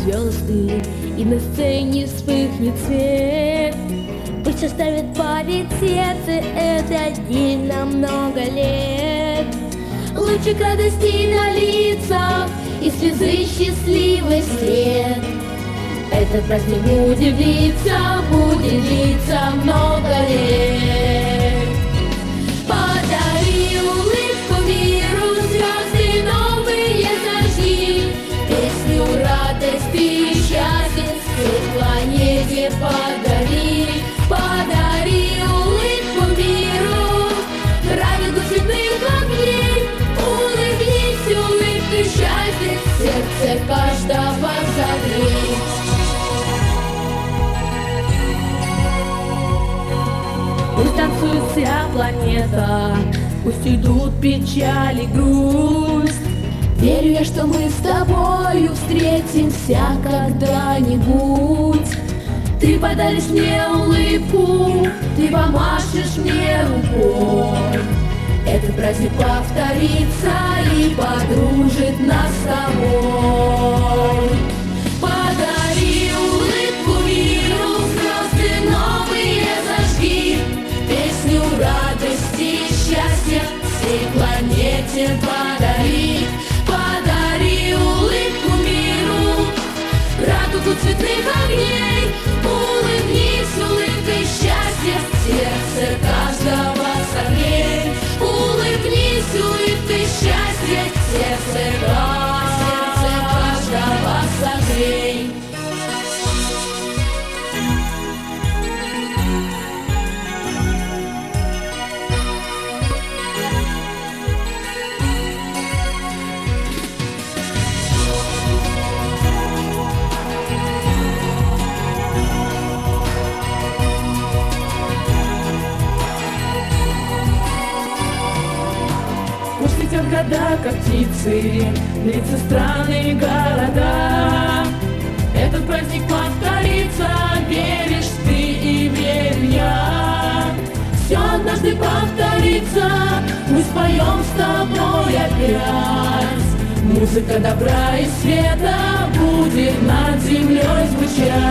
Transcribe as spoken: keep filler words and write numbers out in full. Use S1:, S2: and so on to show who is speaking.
S1: звезды, и на сцене вспыхнет свет. Пусть оставит палец сердце этот день на много лет. Лучик радости на лицах и слезы счастливый след. Этот праздник будет длиться, будет длиться много лет. Подари улыбку миру, звезды новые зажги, песню радости и счастья всей планете подари. Подари улыбку миру, радугу цветных огней. Улыбнись улыбкой счастья, сердце каждого согрей. Пусть танцует вся планета, пусть идут печаль и грусть. Верю я, что мы с тобою встретимся когда-нибудь. Ты подаришь мне улыбку, ты помашешь мне рукой. Этот праздник повторится и подружит нас с тобой. Подари улыбку миру, звезды новые зажги, песню радости и счастья всей планете подари. Подари улыбку миру, радугу цветных огней. Улыбнись улыбкой счастья, сердце каждого согрей. Улыбнись улыбкой счастья, сердце каждого согрей.
S2: Летят года, как птицы, лица страны и города. Этот праздник повторится, веришь ты и верю я. Все однажды повторится, мы споем с тобой опять. Музыка добра и света будет над землей звучать.